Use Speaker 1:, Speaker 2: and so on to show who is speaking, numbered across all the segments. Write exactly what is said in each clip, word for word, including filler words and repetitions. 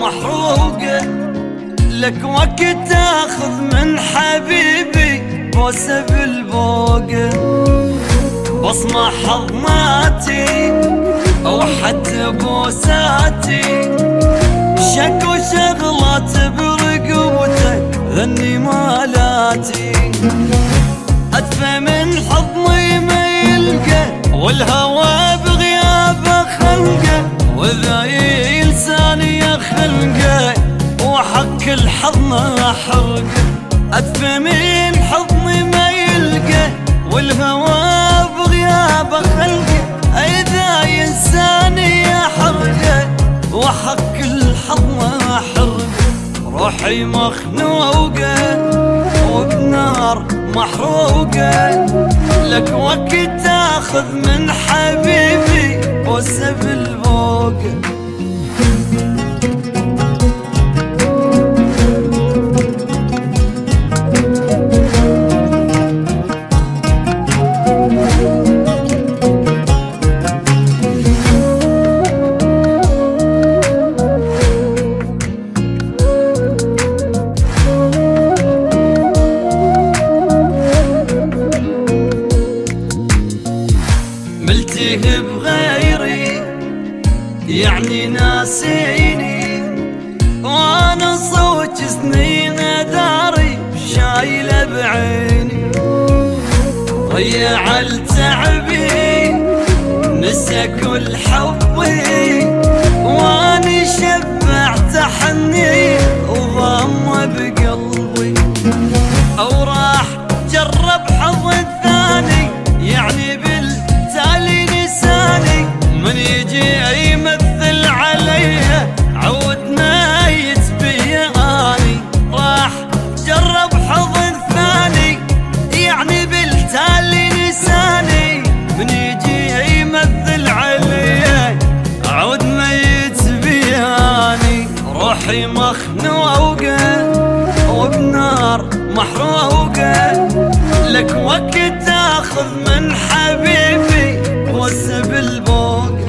Speaker 1: محروقة، لك وقت تاخذ من حبيبي بوسة بالبوقة، بصمة حضناتي أو حتى بوساتي، شك وشغلات برقبته ذني مالاتي، أدفى من حضني ما يلقى والهوى بغيابه خلقه، وإذا يلساني خلقه وحق الحضن أحرقه، أدفى من حضني ما يلقى والهوى بغيابه خلقه، إذا ينساني أحرقه وحق الحضن أحرقه، روحي مخنوقة وبنار محروقة، لك وقت تاخذ من حبيبي بوسة بالبوقة. ملتيه بغيري يعني ناسيني، وانا صوت سنين داري شايله بعيني، ضيع التعبي نسى كل حبي، واني شبعت حني وضم بقلبي، او راح جرب حظ الثاني يعني بالتالي نساني، من يجي يمثل عليها عودنا يتبياني، راح جرب حظ الثاني يعني بالتالي نساني، من يجي يمثل عليها عودنا يتبياني، روحي مخنوقة وبنار محروقة، لك وقت تاخذ من حبيبي بوسة بالبوقة.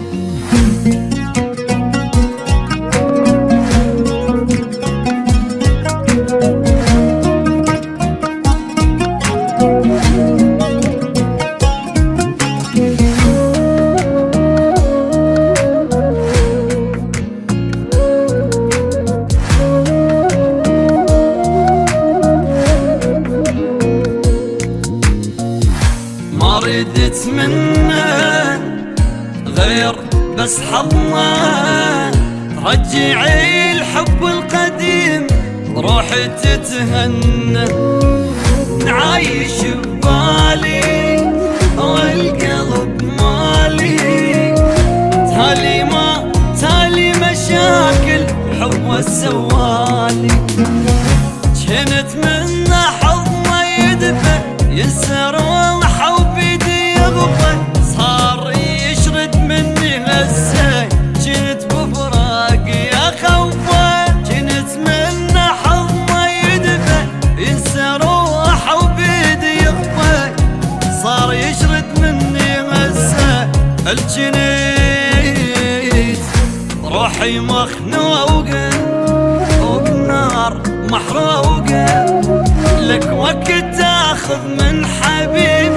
Speaker 1: ما ردت منه غير بس حضنه، رجعي الحب القديم روحي تتهنى، نعايش ببالي والقلب مالي، تالي ما تالي مشاكل حب سوالي، جنت منه حضنه يدفى يسر والحب بيدي يغفى، صار يشرد مني هسه جنت بفراقي اخوفه، جنت منه حضنه يدفى يسر والحب بيدي يغفى، صار يشرد مني هسه الجنيت، روحي مخنوقة وبنار محروقة، لك وقت تاخذ من حبيبي